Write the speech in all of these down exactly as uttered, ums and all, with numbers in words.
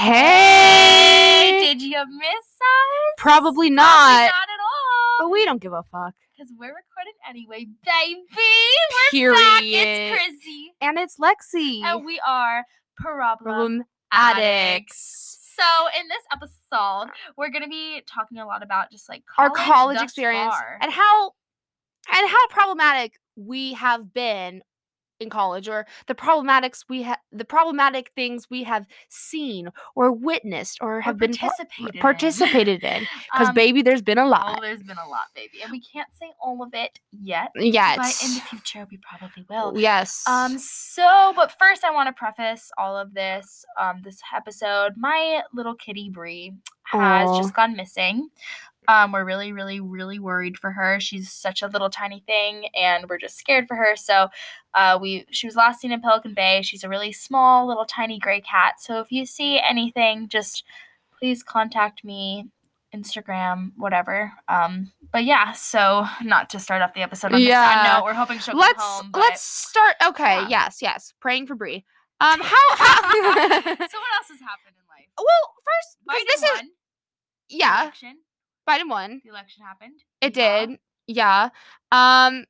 Hey! Did you miss us? Probably not. Probably not at all. But we don't give a fuck. Because we're recording anyway, baby. We're Period. back. It's Chrissy. And it's Lexi. And we are Problem, Problem Addicts. Addicts. So in this episode, we're going to be talking a lot about just like Our college college thus experience far. and how and how problematic we have been in college, or the problematics we have the problematic things we have seen or witnessed or have Or been participated in. participated in. Because Um, baby, there's been a lot. Oh, there's been a lot, baby. And we can't say all of it yet. Yet. But in the future, we probably will. Yes. Um, so, but first I want to preface all of this, um, this episode. My little kitty Bree has Aw. just gone missing. Um, we're really, really, really worried for her. She's such a little tiny thing, and we're just scared for her. So, uh, we she was last seen in Pelican Bay. She's a really small, little, tiny gray cat. So if you see anything, just please contact me, Instagram, whatever. Um, but yeah, so not to start off the episode on this Yeah. sad note. We're hoping she'll let's come home. But let's start. Okay. yeah. Yes. Yes. Praying for Bree. Um. How? how so what else has happened in life? well, first, 'cause Biden this is won. The yeah. election. Biden won. The election happened. It Yeah. did. Yeah. Um.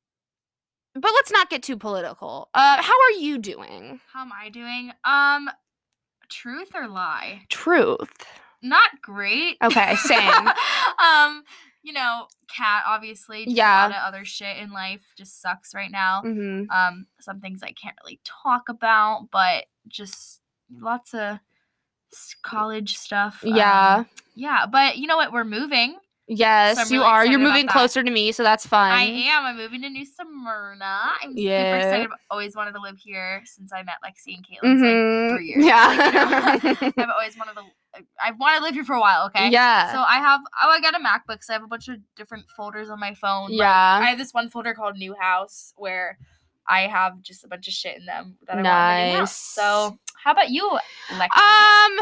But let's not get too political. Uh, how are you doing? How am I doing? Um, truth or lie? Truth. Not great. Okay, same. um, you know, cat obviously. Just Yeah. A lot of other shit in life just sucks right now. Mm-hmm. Um, some things I can't really talk about, but just lots of s- college stuff. Yeah. Um, yeah, but you know what? We're moving. Yes, So I'm you really are. You're excited about moving that. closer to me, so that's fun. I am. I'm moving to New Smyrna. I'm Yeah. super excited. I've always wanted to live here since I met Lexi and Caitlin. It's Mhm. like three years. Yeah. Like, you know, I've always wanted to. I've wanted to live here for a while. Okay. Yeah. So I have. Oh, I got a MacBook. So I have a bunch of different folders on my phone. Like, Yeah. I have this one folder called New House where I have just a bunch of shit in them that I want in my new house. Nice. So how about you, Lexi? Um.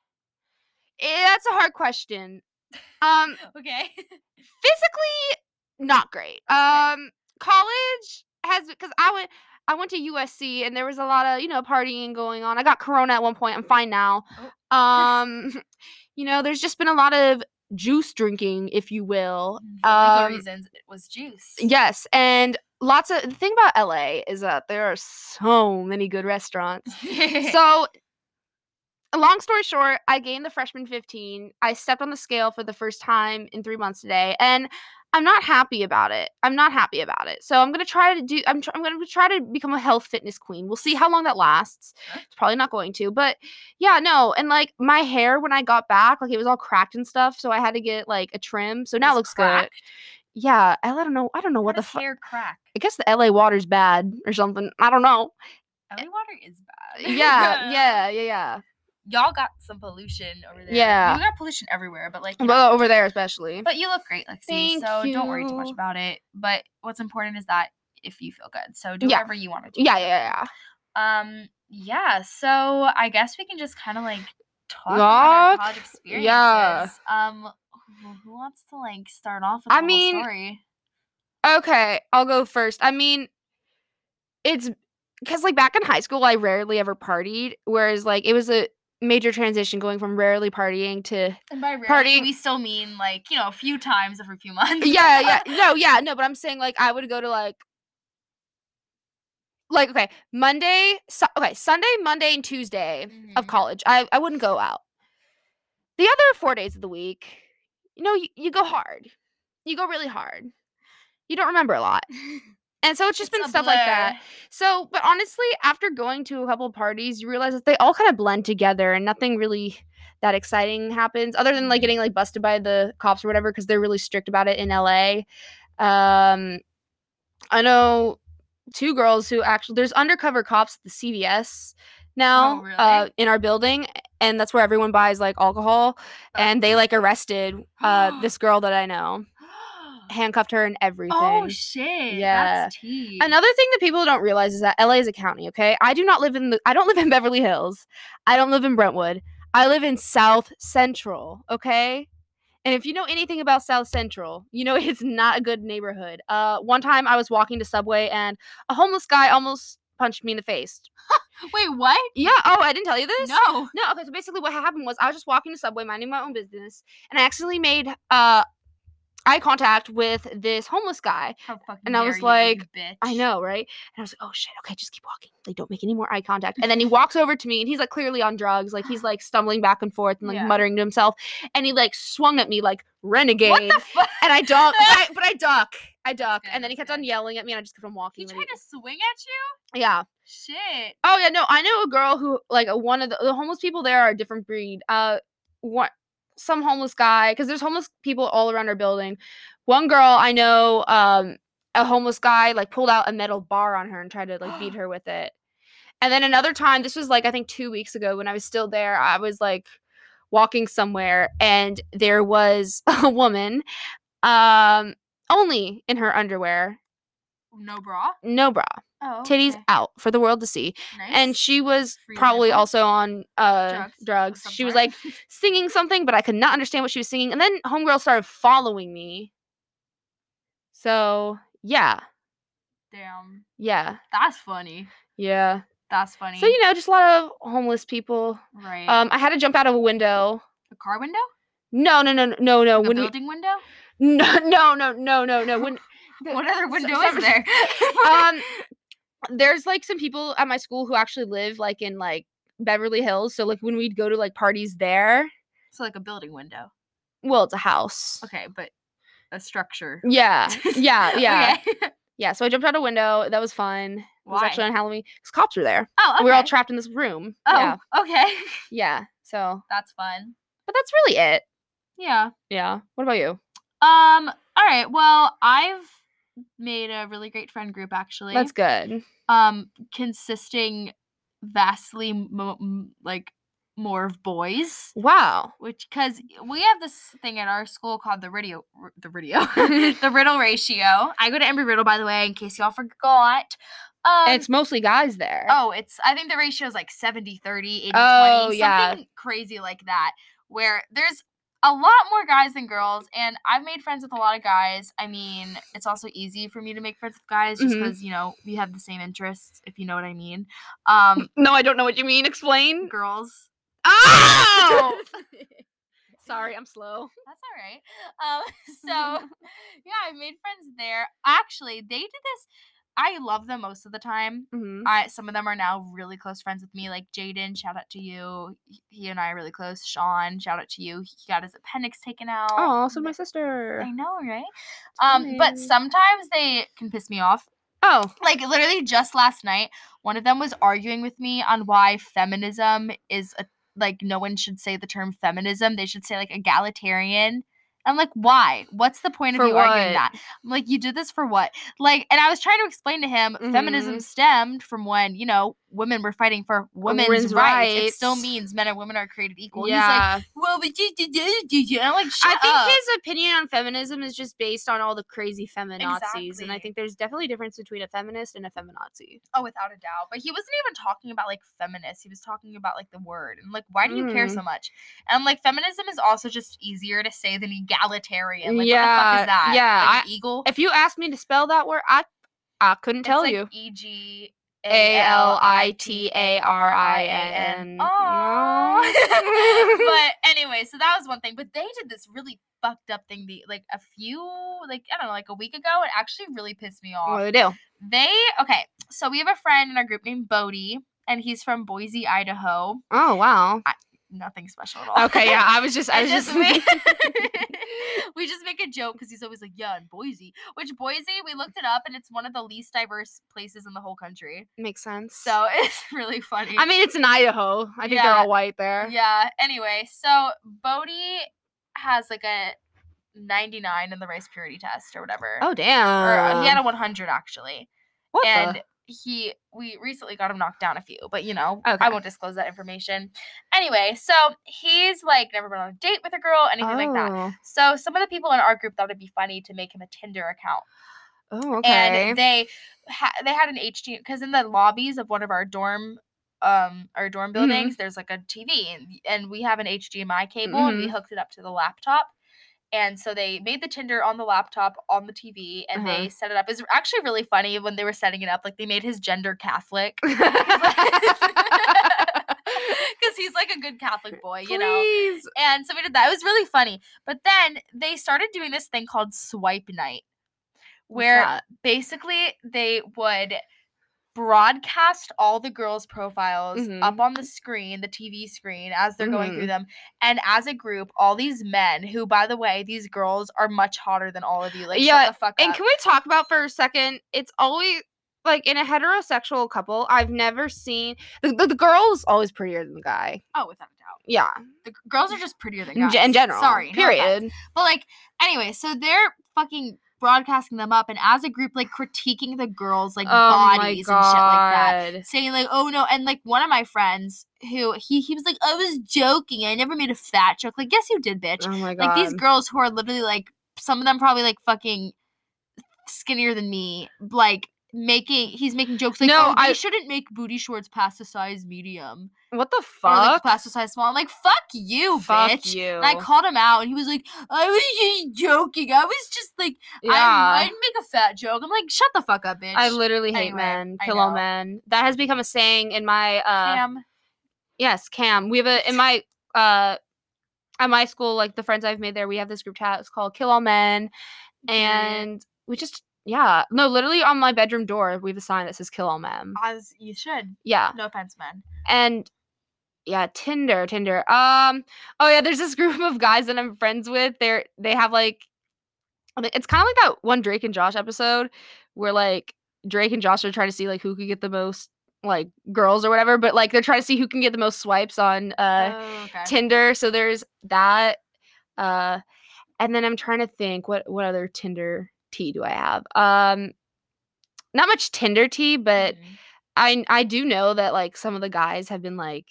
eh, that's a hard question. Um. okay. Physically, not great. Um. College has because I went. I went to U S C and there was a lot of, you know, partying going on. I got corona at one point. I'm fine now. Oh. Um, you know, there's just been a lot of juice drinking, if you will. For legal Um, reasons, it was juice. yes, and lots of the thing about L A is that there are so many good restaurants. So, long story short, I gained the freshman fifteen. I stepped on the scale for the first time in three months today, and I'm not happy about it. I'm not happy about it. So I'm gonna try to do. I'm. Tr- I'm gonna try to become a health fitness queen. We'll see how long that lasts. It's probably not going to, but yeah, no. And like my hair when I got back, like it was all cracked and stuff. So I had to get like a trim. So now it It's looks cracked. good. Yeah, I don't know. I don't know How what the does fuck. hair crack? I guess the L A water's bad or something. I don't know. L A water is bad. Yeah, yeah, yeah, yeah. Y'all got some pollution over there. Yeah. We got pollution everywhere, but like, you know. Well, over there especially. But you look great, Lexi. Thank so don't worry too much you. about it. But what's important is that if you feel good, so do Yeah. whatever you want to do. Yeah, yeah, yeah. Um. Yeah. So I guess we can just kind of like talk about our Talk? college experiences. Yeah. Um. Who, who wants to like start off with I the mean, whole story? Okay, I'll go first. I mean, it's because like back in high school, I rarely ever partied, whereas like it was a major transition going from rarely partying to And by rarely, partying. we still mean like you know a few times every few months. yeah, yeah, no, yeah, no, but I'm saying like I would go to like like okay, Monday, su- okay, Sunday, Monday, and Tuesday of Mhm. college. I I wouldn't go out. The other four days of the week, you know, you, you go hard. You go really hard. You don't remember a lot. And so it's just It's been a stuff like that. blur. So, but honestly, after going to a couple of parties, you realize that they all kind of blend together and nothing really that exciting happens other than like getting like busted by the cops or whatever because they're really strict about it in L A. Um, I know two girls who actually there's undercover cops at the C V S now Oh, really? uh, in our building, and that's where everyone buys like alcohol. And they like arrested uh, this girl that I know, handcuffed her and everything. Oh shit! Yeah. That's tea. Another thing that people don't realize is that L A is a county, okay? I do not live in the I don't live in Beverly Hills. I don't live in Brentwood. I live in South Central, okay? And if you know anything about South Central, you know it's not a good neighborhood. Uh one time I was walking to Subway and a homeless guy almost punched me in the face. Wait, what? Yeah. Oh, I didn't tell you this? No. No. Okay, so basically what happened was I was just walking to Subway, minding my own business, and I accidentally made uh eye contact with this homeless guy. How fucking And I dare was you, like, you bitch. I know, right? And I was like, oh shit, okay, just keep walking. Like, don't make any more eye contact. And then he walks over to me and he's like clearly on drugs. Like he's like stumbling back and forth and like Yeah. muttering to himself. And he like swung at me like renegade. What the fuck? And I duck, but I, but I duck. I duck. good, And then he that's kept on good. yelling at me and I just kept on walking. He when tried to swing at you? Yeah. Shit. Oh yeah, no, I know a girl who like one of the, the homeless people there are a different breed. Uh, what some homeless guy, because there's homeless people all around our building. One girl I know, um, a homeless guy like pulled out a metal bar on her and tried to like beat her with it. And then another time, this was like I think two weeks ago when I was still there, I was like walking somewhere and there was a woman, um, only in her underwear, No bra? no bra. Oh, Titties okay. out for the world to see. Nice. And she was Free probably nipple? also on uh Drugs drugs. of some She was sort. like singing something, but I could not understand what she was singing. And then homegirl started following me. So yeah, Damn. yeah, That's funny. yeah. That's funny. So you know, just a lot of homeless people. Right. Um, I had to jump out of a window. a car window? No, no, no, no, no, no. Like a When we- building window? no, no, no, no, no, no. When What other window some- is there? um, there's like some people at my school who actually live like in like Beverly Hills. So like when we'd go to like parties there, So like a building window. well, it's a house. Okay, but a structure. Yeah, yeah, yeah, Okay. yeah. So I jumped out a window. That was fun. It was Why? actually on Halloween because cops were there. Oh, okay. We were all trapped in this room. Oh, Yeah, okay. yeah. So, That's fun. but that's really it. Yeah. Yeah. What about you? Um, all right. Well, I've made a really great friend group actually. That's good. Um, consisting vastly mo- m- like more of boys, Wow. which because we have this thing at our school called the radio, r- the radio, the riddle ratio. I go to Embry Riddle, by the way, in case y'all forgot. Um, And it's mostly guys there. Oh, it's I think the ratio is like seventy thirty, eighty Oh, twenty, yeah. something crazy like that, where there's a lot more guys than girls, and I've made friends with a lot of guys. I mean, it's also easy for me to make friends with guys just Mhm. because, you know, we have the same interests, if you know what I mean. Um, No, I don't know what you mean. Explain. girls. Oh! Sorry, I'm slow. That's all right. Um, so, yeah, I made friends there. Actually, they did this. I love them most of the time. Mhm. I some of them are now really close friends with me, like Jaden. Shout out to you. He- He and I are really close. Sean, shout out to you. He got his appendix taken out. Oh, so my sister. I know, right? Um, but nice. sometimes they can piss me off. Oh. Like literally just last night, one of them was arguing with me on why feminism is a like no one should say the term feminism. They should say like egalitarian. I'm like, why? What's the point of For you arguing what? that? I'm like, you did this for what? Like, and I was trying to explain to him, feminism Mhm. stemmed from when, you know, women were fighting for women's, Women's rights. It still rights. means men and women are created equal. Yeah. He's like, well, but you, you, you, you, you. And I'm like, shut I think up. his opinion on feminism is just based on all the crazy feminazis, and I Exactly. think there's definitely a difference between a feminist and a feminazi. Oh, without a doubt. But he wasn't even talking about like feminists. He was talking about like the word. And like, why do you care Mm. so much? And I'm like, feminism is also just easier to say than egalitarian. Like, what the Yeah, fuck is that? yeah, Like an eagle? If you asked me to spell that word, I I couldn't tell it's you. like E G A L I T A R I N. But anyway, so that was one thing. But they did this really fucked up thing the like a few like I don't know, like a week ago. It actually really pissed me off. What do they do? They okay, so we have a friend in our group named Bodie, and he's from Boise, Idaho. Oh wow. Nothing special at all. Okay, yeah, I was just, I I was just just. we, we just make a joke because he's always like, yeah, in Boise. Which Boise, we looked it up, and it's one of the least diverse places in the whole country. Makes sense. So it's really funny. I mean, it's in Idaho. I think they're Yeah. all white there. yeah. Anyway, so Bodie has like a ninety-nine in the race purity test or whatever. Oh Or damn. uh, he had a one hundred actually. what and the? he we recently got him knocked down a few, but you know, Okay. I won't disclose that information. Anyway, so he's like never been on a date with a girl, anything like that. Oh. So some of the people in our group thought it'd be funny to make him a Tinder account. Oh, okay. And they ha- they had an H D because in the lobbies of one of our dorm um our dorm buildings, there's like a T V, and, and we have an H D M I cable, and we Mhm. hooked it up to the laptop. And so they made the Tinder on the laptop, on the T V, and Uh-huh. they set it up. It was actually really funny when they were setting it up. Like, they made his gender Catholic. Because he's, like, a good Catholic boy, you know? Please. And so we did that. It was really funny. But then they started doing this thing called Swipe Night, where that? basically they would broadcast all the girls' profiles Mhm. up on the screen, the T V screen, as they're going through Mhm. them. And as a group, all these men, who, by the way, these girls are much hotter than all of you. Like, Yeah, shut the fuck And up. can we talk about for a second? It's always like in a heterosexual couple. I've never seen the, the, the girl is always prettier than the guy. Oh, without a doubt. Yeah, The g- girls are just prettier than in, guys. ge- in general. Sorry. no offense. Period. But, like, anyway, so they're fucking broadcasting them up, and as a group, like, critiquing the girls, like, Oh my bodies and shit like that. God. Saying, like, oh, no. And, like, one of my friends, who, he, he was like, I was joking. I never made a fat joke. Like, yes, you did, bitch. Oh my God. Like, these girls who are literally, like, some of them probably, like, fucking skinnier than me, like, making, he's making jokes like, No, oh, they I- shouldn't make booty shorts past the size medium. What the Or, like, fuck? past the size small. I'm like, fuck you, Fuck bitch. you. And I called him out, and he was like, I was just joking. I was just, like, Yeah. I, I didn't make a fat joke. I'm like, shut the fuck up, bitch. I literally hate Anyway, men. I Kill all know. men. That has become a saying in my uh Cam. yes, Cam. We have a in my uh at my school, like the friends I've made there, we have this group chat. It's called Kill All Men. And we just yeah. No, literally on my bedroom door, we have a sign that says Kill All Men. As you should. Yeah. No offense, man. And yeah, Tinder, Tinder. Um, oh yeah, there's this group of guys that I'm friends with. They're they have like, it's kind of like that one Drake and Josh episode where like Drake and Josh are trying to see like who could get the most like girls or whatever, but like they're trying to see who can get the most swipes on uh Oh, okay. Tinder. So there's that. Uh, and then I'm trying to think what what other Tinder tea do I have? Um, not much Tinder tea, but Mhm. I I do know that like some of the guys have been like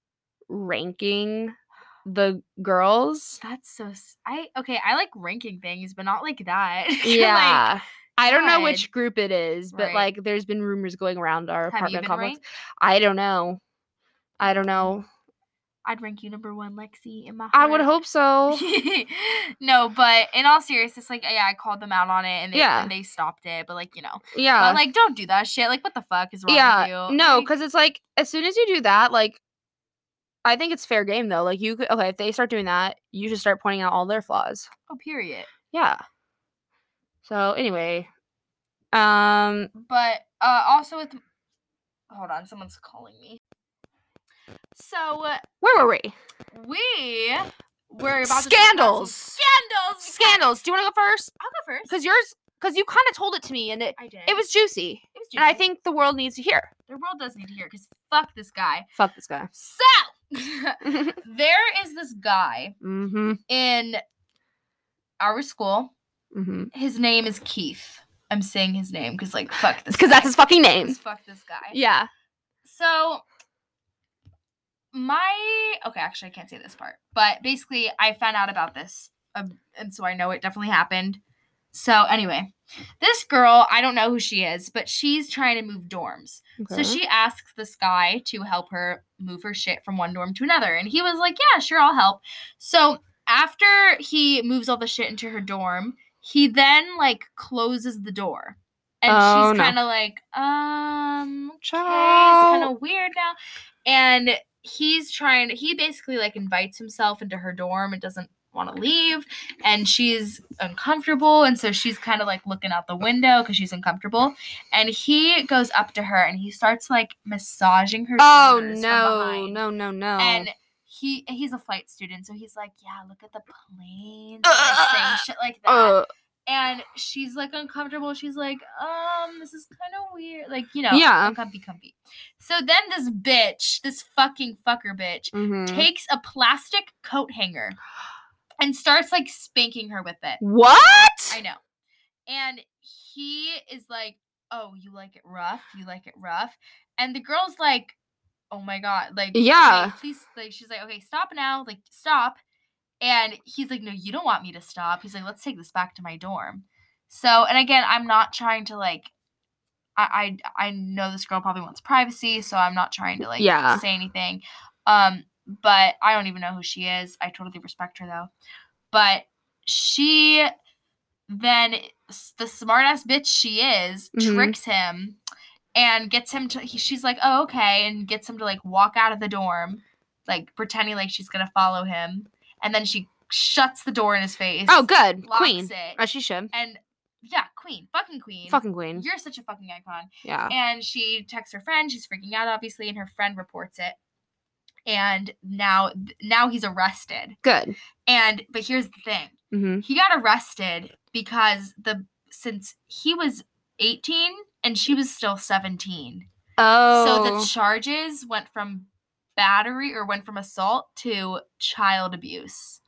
ranking the girls. That's so. s- I okay. I like ranking things, but not like that. Yeah. Like, I don't know God. which group it is, but Right. like there's been rumors going around our have you apartment been complex. ranked? I don't know. I don't know. I'd rank you number one, Lexi, in my heart. I would hope so. No, but in all seriousness, like, yeah, I called them out on it, and they Yeah. and they stopped it. But like, you know, Yeah. but like, don't do that shit. Like, what the fuck is wrong with yeah. you? No, Like, because it's like as soon as you do that, like I think it's fair game though. Like you could okay, if they start doing that, you should start pointing out all their flaws. oh, period. Yeah. So anyway. Um But uh, also with, hold on, someone's calling me. So uh, where were we? we were about to talk about some Scandals. Scandals. Scandals. Do you want to go first? I'll go first. Because yours, because you kind of told it to me, and it I did. it was juicy, It was and I juicy. think the world needs to hear. the world does need to hear because fuck this guy. Fuck this guy. So there is this guy mm-hmm. in our school. Mm-hmm. His name is Keith. I'm saying his name because, like, fuck this Because guy. that's his fucking name. 'Cause fuck this guy. Yeah. So, my... Okay, actually, I can't say this part. But basically, I found out about this. Um, and so I know it definitely happened. So, anyway. This girl, I don't know who she is, but she's trying to move dorms. So Okay. she asks this guy to help her move her shit from one dorm to another. And he was like, yeah, sure, I'll help. So after he moves all the shit into her dorm, he then, like, closes the door. And Oh, she's no. kind of like, um, okay, it's Ciao. kind of weird now. And he's trying, he basically, like, invites himself into her dorm and doesn't want to leave. And she's uncomfortable. And so she's kind of, like, looking out the window because she's uncomfortable. And he goes up to her and he starts, like, massaging her Oh shoulders from no, behind. no, no, no. And he he's a flight student, so he's like, yeah, look at the planes, like, saying shit like that. uh, And she's, like, uncomfortable. She's like, um, this is kind of weird. Like, you know, Yeah. comfy, comfy. So then this bitch, this fucking fucker bitch, mhm. takes a plastic coat hanger and starts, like, spanking her with it. What? I know. And he is like, oh, you like it rough? You like it rough? And the girl's like, oh my God. Like, Yeah. okay, please. Like, she's like, okay, stop now. Like, stop. And he's like, no, you don't want me to stop. He's like, let's take this back to my dorm. So, and again, I'm not trying to, like, I I, I know this girl probably wants privacy, so I'm not trying to, like, Yeah. say anything. Um, but I don't even know who she is. I totally respect her, though. But she then, the smartass bitch she is, Mhm. tricks him and gets him to, he, she's like, oh, okay, and gets him to, like, walk out of the dorm, like, pretending like she's gonna follow him. And then she shuts the door in his face. Oh, good. locks Queen. it, As she should. and, yeah, queen. Fucking queen. Fucking queen. You're such a fucking icon. Yeah. And she texts her friend. She's freaking out, obviously, and her friend reports it. And now, now he's arrested. Good. And, but here's the thing. Mm-hmm. He got arrested because the, since he was eighteen and she was still seventeen. Oh. So the charges went from battery, or went from assault to child abuse.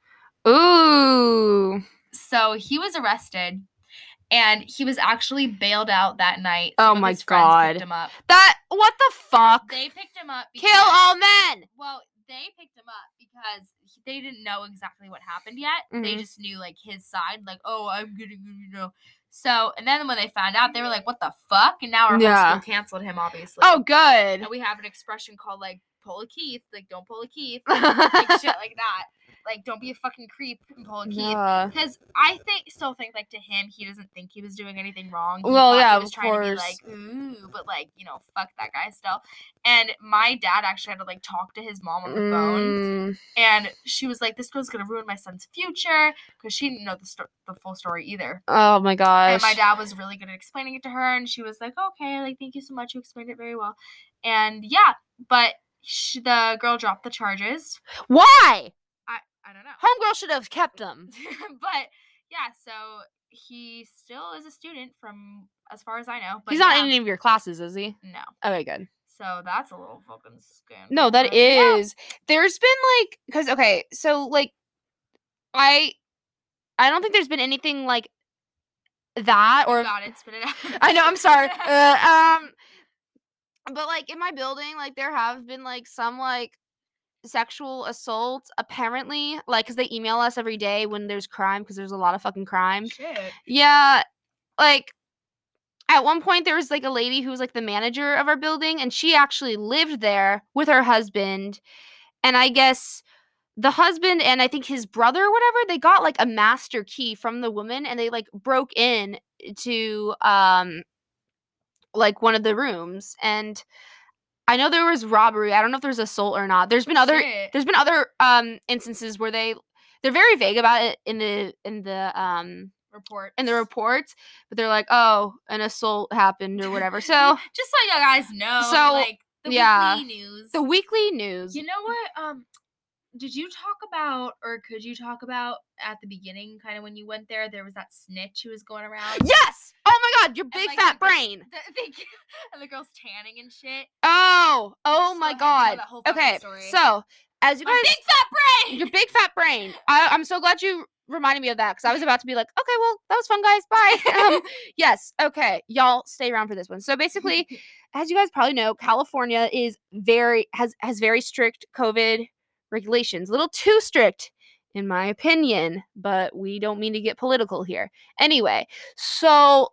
Ooh. So he was arrested, and he was actually bailed out that night. Oh Some of my his friends God. picked him up. That, what the fuck? They picked him up Kill all men! Well, they picked him up because he- they didn't know exactly what happened yet. They Mhm. just knew, like, his side, like, oh, I'm getting, you know. So, and then when they found out, they were like, what the fuck? And now our whole Yeah. school canceled him, obviously. Oh, good. And we have an expression called, like, pull a Keith. Like, don't pull a Keith. Like, shit like that. Like, don't be a fucking creep and pull a Keith. Yeah. Because I think, still think, like, to him, he doesn't think he was doing anything wrong. He Well, thought yeah, he was of trying course. to be like, ooh, but, like, you know, fuck that guy still. And my dad actually had to, like, talk to his mom on the phone. Mm. And she was like, this girl's going to ruin my son's future. Because she didn't know the, sto- the full story either. Oh my gosh. And my dad was really good at explaining it to her. And she was like, okay, like, thank you so much. You explained it very well. And, yeah, but she, the girl dropped the charges. Why? I, I don't know. Homegirl should have kept them. But yeah, so he still is a student from as far as I know. But He's not yeah, in any of your classes, is he? No. Okay, good. So that's a little fucking scandal. No, that but yeah. is. There's been like, because okay, so like, I, I don't think there's been anything like that or. Got it. Spit it out. I know. I'm sorry. uh, um, but like in my building, like there have been like some like sexual assaults apparently, like because they email us every day when there's crime, because there's a lot of fucking crime. Shit. Yeah, like at one point there was like a lady who was like the manager of our building, and she actually lived there with her husband, and I guess the husband and I think his brother or whatever, they got like a master key from the woman, and they like broke in to um like one of the rooms, and I know there was robbery. I don't know if there's assault or not. There's been other Shit. there's been other um instances where they they're very vague about it in the in the um Report. in the reports, but they're like, oh, an assault happened or whatever. So just so you guys know, So, like the yeah. weekly news. the weekly news. You know what? Um, did you talk about, or could you talk about at the beginning, kind of when you went there, there was that snitch who was going around? Yes. Oh my God, your big like, fat the- brain. The, the, and the girl's tanning and shit. Oh, oh Just my go ahead and tell God. that whole fucking Okay, story. so as you My guys, big fat brain. your big fat brain. I, I'm so glad you reminded me of that, because I was about to be like, okay, well, that was fun, guys. Bye. um, yes. Okay, y'all stay around for this one. So basically, as you guys probably know, California is very has has very strict COVID regulations. A little too strict, in my opinion, but we don't mean to get political here. Anyway, so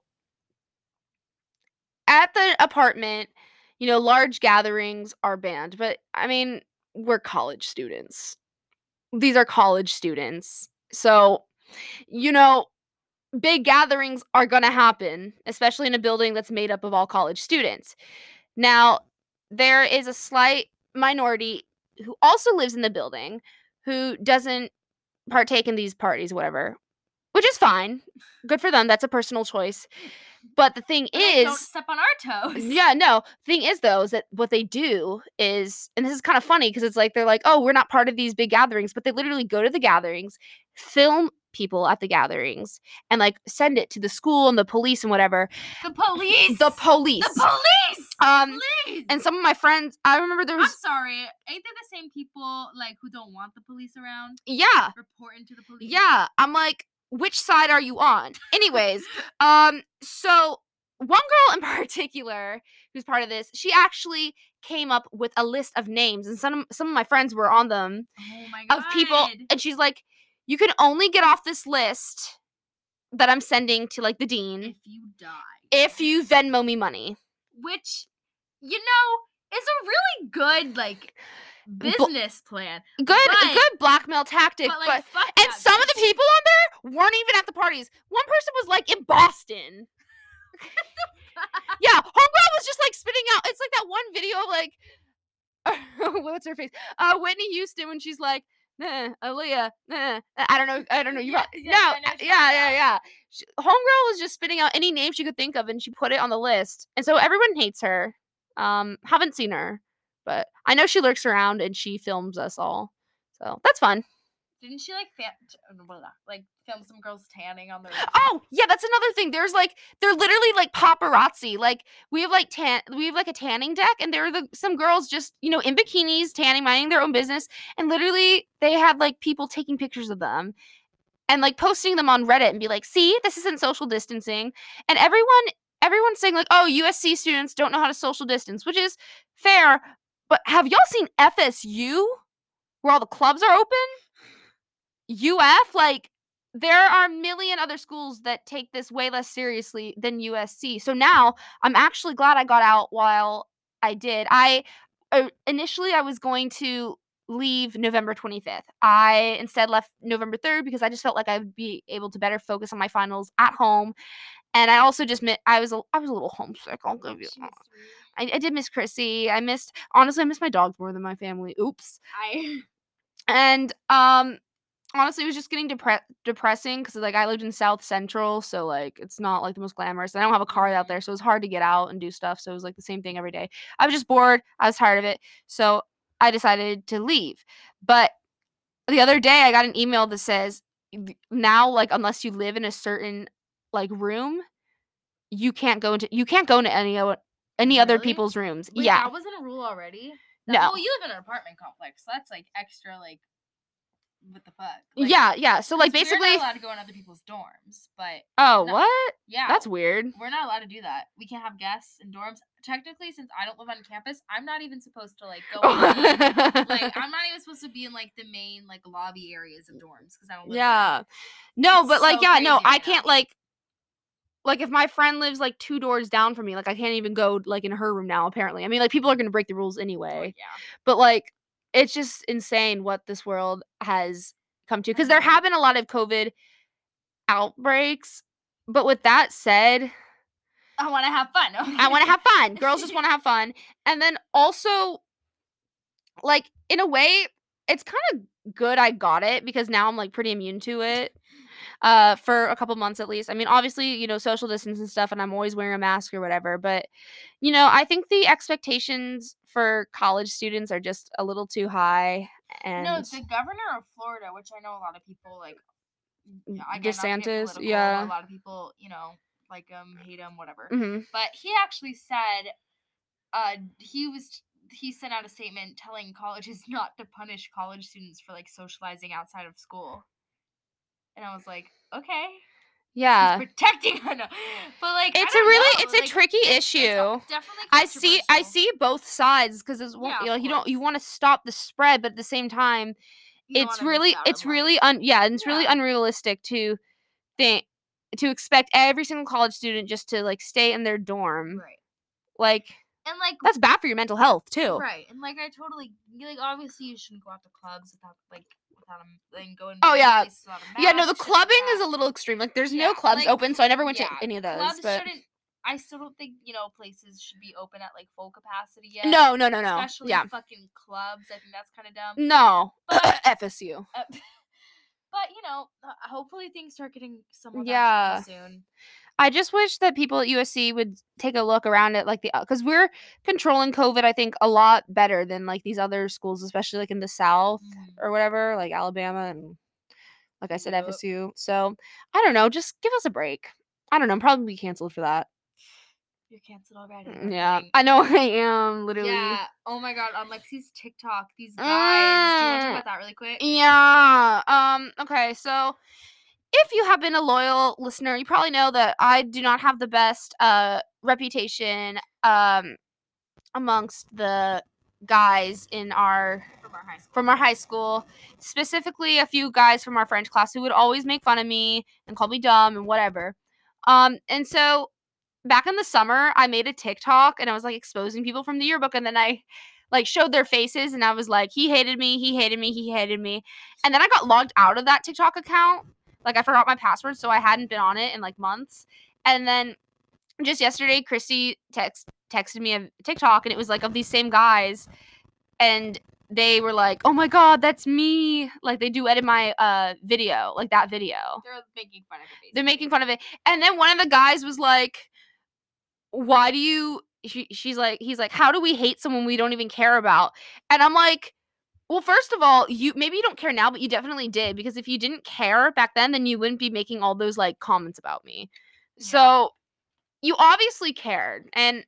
at the apartment, you know, large gatherings are banned, but I mean, we're college students. These are college students. So, you know, big gatherings are going to happen, especially in a building that's made up of all college students. Now, there is a slight minority who also lives in the building who doesn't partake in these parties, whatever, which is fine. Good for them. That's a personal choice. But the thing But, like, don't is, step on our toes. yeah, no. Thing is, though, is that what they do is, and this is kind of funny because it's like they're like, oh, we're not part of these big gatherings, but they literally go to the gatherings, film people at the gatherings, and like send it to the school and the police and whatever. The police. The police. The police. Um, Please. and some of my friends, I remember there I'm was, sorry. Ain't they the same people like who don't want the police around? yeah, Reporting to the police. yeah. I'm like, which side are you on? Anyways, um, so one girl in particular who's part of this, she actually came up with a list of names, and some some of my friends were on them, Oh my god. of people, and she's like, you can only get off this list that I'm sending to like the dean If you die. if you Venmo me money. Which, you know, is a really good like business plan. Good, But- good blackmail tactic, But but, like, fuck and that some of the bitch. people on there weren't even at the parties. One person was like in Boston. Yeah, homegirl was just like spitting out. It's like that one video of like, what's her face? Uh, Whitney Houston when she's like, nah, Aaliyah, nah. I don't know, I don't know. You Yeah, got, yeah, no, I know what you're yeah, talking yeah, about. yeah. She, homegirl was just spitting out any name she could think of, and she put it on the list, and so everyone hates her. Um, haven't seen her, but I know she lurks around and she films us all, so that's fun. Didn't she like fan- like film some girls tanning on their? Oh yeah, that's another thing. There's like they're literally like paparazzi. Like we have like tan we have like a tanning deck, and there are the some girls just you know in bikinis tanning, minding their own business, and literally they had like people taking pictures of them and like posting them on Reddit and be like, see, this isn't social distancing. And everyone everyone's saying like, oh, U S C students don't know how to social distance, which is fair. But have y'all seen F S U where all the clubs are open? U F, like, there are a million other schools that take this way less seriously than U S C. So now I'm actually glad I got out while I did. I uh, initially I was going to leave November twenty-fifth. I instead left November third because I just felt like I would be able to better focus on my finals at home. And I also just mi- I was a, I was a little homesick. I'll give you. I, I did miss Chrissy. I missed honestly I missed my dogs more than my family. Oops. I And um honestly, it was just getting depre- depressing because like I lived in South Central, so like it's not like the most glamorous. I don't have a car out there, so it was hard to get out and do stuff. So it was like the same thing every day. I was just bored. I was tired of it, so I decided to leave. But the other day, I got an email that says now, like unless you live in a certain like room, you can't go into you can't go into any o- any other Really? people's rooms. Wait, yeah, that wasn't a rule already. That, no. Well, you live in an apartment complex, so that's like extra like. What the fuck? Like, yeah, yeah. So like 'cause basically, we're not allowed to go in other people's dorms, but oh no- what? yeah, That's weird. we're not allowed to do that. We can't have guests in dorms. Technically, since I don't live on campus, I'm not even supposed to like go. in, like I'm not even supposed to be in like the main like lobby areas of dorms because I don't live yeah. No, It's but like so yeah, no, crazy I right can't now. like like if my friend lives like two doors down from me, like I can't even go like in her room now apparently. I mean, like people are going to break the rules there. anyway. Yeah. But like it's just insane what this world has come to because there Mhm. have been a lot of COVID outbreaks. But with that said, I want to have fun. I want to have fun. Girls just want to have fun. And then also, like, in a way, it's kind of good I got it because now I'm like pretty immune to it. Uh, for a couple months at least. I mean, obviously, you know, social distance and stuff, and I'm always wearing a mask or whatever. But, you know, I think the expectations for college students are just a little too high. And No, the governor of Florida, which I know a lot of people like. Again, not to get DeSantis, political, yeah. A lot of people, you know, like him, hate him, whatever. hmm But he actually said, uh, he was he sent out a statement telling colleges not to punish college students for like socializing outside of school. And I was like, okay, Yeah. he's protecting her, no. But like, It's I a don't really know, it's a like, tricky it's, issue. It's definitely I see I controversial. see both sides because it's one Yeah, you know of you don't you course. want to stop the spread, but at the same time, You don't it's wanna miss really out it's on really life. un yeah, and it's really Yeah. unrealistic to think to expect every single college student just to like stay in their dorm. Right. Like And like that's bad for your mental health too. Right. And like I totally like obviously you shouldn't go out to clubs without like without them then go in Oh yeah. places without a mask. Yeah, no, the shit like clubbing that. is a little extreme. Like there's Yeah, no clubs like, open, so I never went yeah, to any of those. Clubs But shouldn't I still don't think, you know, places should be open at like full capacity yet. no, no, no, no. Especially Yeah. fucking clubs. I think that's kind of dumb. No. But F S U. uh, but you know, uh, hopefully things start getting somewhat Yeah. back to normal soon. I just wish that people at U S C would take a look around at like the because we're controlling COVID, I think, a lot better than like these other schools, especially like in the South Mhm. or whatever, like Alabama and like I said, Yep. F S U. So I don't know, just give us a break. I don't know, I'm probably be canceled for that. You're canceled already. Mm, Yeah, Kidding. I know I am literally. Yeah. Oh my god, on Lexi's TikTok, these guys. Do you want to talk Mm, about that really quick? Yeah. Um. Okay. So, if you have been a loyal listener, you probably know that I do not have the best uh reputation um amongst the guys in our From our high school. from our high school, specifically a few guys from our French class who would always make fun of me and call me dumb and whatever. Um. And so back in the summer, I made a TikTok and I was like exposing people from the yearbook, and then I like showed their faces and I was like, he hated me, he hated me, he hated me. And then I got logged out of that TikTok account Like, I forgot my password, so I hadn't been on it in, like, months. And then just yesterday, Christy text texted me a TikTok, and it was, like, of these same guys, and they were like, "Oh my god, that's me." Like, they do edit my uh video, like that video. They're making fun of it. Basically. They're making fun of it. And then one of the guys was like, "Why do you she, she's like he's like, "How do we hate someone we don't even care about?" And I'm like, "Well, first of all, you maybe you don't care now, but you definitely did, because if you didn't care back then, then you wouldn't be making all those like comments about me." Yeah. So, you obviously cared, and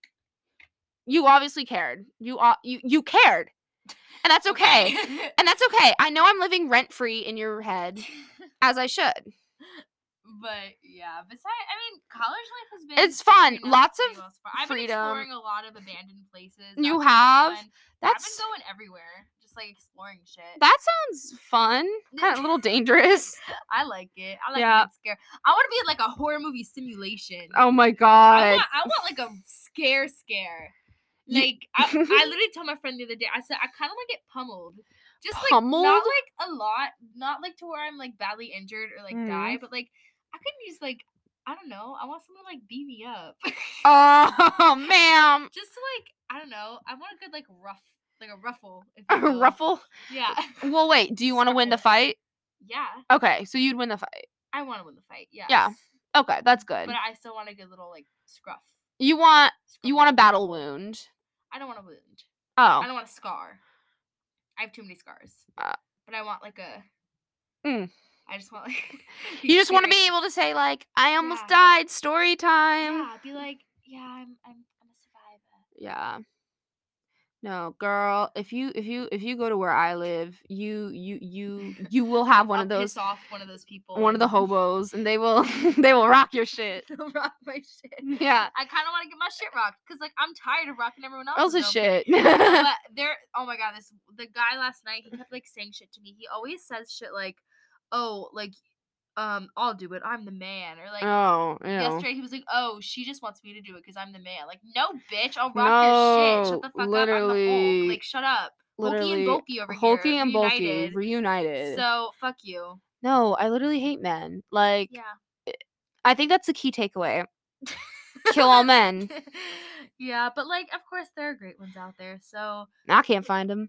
you obviously cared. You uh, you you cared. And that's okay. okay. And that's okay. I know I'm living rent-free in your head, as I should. But, yeah. Besides, I mean, college life has been... It's fun. Lots of well I've freedom. been exploring a lot of abandoned places. You have? That's... I've been going everywhere. Just, like, exploring shit. That sounds fun. Kind of a little dangerous. I like it. I like yeah. being scared. I want to be in, like, a horror movie simulation. Oh, my God. I want, I want like, a scare scare. Like, I, I literally told my friend the other day, I said, I kind of want to get pummeled. Just, like, pummeled? not, like, a lot. Not, like, to where I'm, like, badly injured or, like, mm. die. But, like, I could use, like, I don't know. I want someone to, like, beat me up. Oh, ma'am. Just to, like, I don't know. I want a good, like, rough, like, a ruffle. If a will. Ruffle? Yeah. Well, wait. Do you want to win the fight? Yeah. Okay. So, you'd win the fight. I want to win the fight, yes. Yeah. Okay. That's good. But I still want a good little, like, scruff. You want, scruff you want a battle wound. I don't want a wound. Oh. I don't want a scar. I have too many scars. Uh, but I want like a. Mm. I just want like. You just want to be able to say like, I almost yeah. died. Story time. Yeah, be like, yeah, I'm, I'm, I'm a survivor. Yeah. No, girl. If you, if you, if you go to where I live, you, you, you, you will have one I'll of those. Piss off one of those people. One of the hobos, and they will, they will rock your shit. They'll rock my shit. Yeah. I kind of want to get my shit rocked because like I'm tired of rocking everyone else's. Else's shit. But there, oh my god, this the guy last night. He kept like saying shit to me. He always says shit like, "Oh, like, um, I'll do it. I'm the man." Or like, oh, ew. yesterday he was like, "Oh, she just wants me to do it because I'm the man." Like, no, bitch, I'll rock no, your shit. Shut the fuck literally. up. I'm the Hulk. Like, shut up. Literally, Hulky and bulky over Hulky here. and reunited. bulky reunited. So fuck you. No, I literally hate men. Like, yeah, I think that's the key takeaway. Kill all men. Yeah, but like, of course, there are great ones out there. So I can't find them.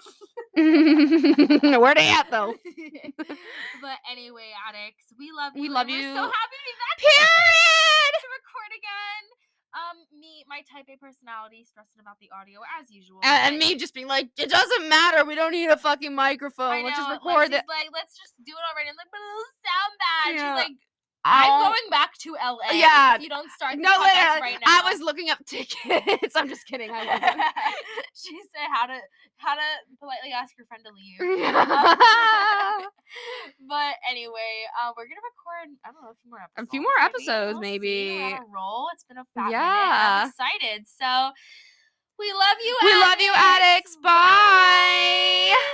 Where they at though? But anyway, addicts, we love you. We love We're you. so happy to be back. Period. To record again. Um, me, my type A personality, stressing about the audio as usual. And, and me just being like, it doesn't matter. We don't need a fucking microphone. I know, let's just record it. Like, let's just do it already. I'm like, but it'll sound bad. Yeah. She's like, I'm going back to L A. Yeah. If you don't start the no, podcast right now. I was looking up tickets. I'm just kidding. I wasn't. She said how to how to politely ask your friend to leave. um, but anyway, uh, we're gonna record. I don't know a few more episodes. A few more maybe. episodes, We'll maybe. See. We're on a roll. It's been a fat yeah. minute. I'm excited. So we love you. We addicts. love you, addicts. Bye.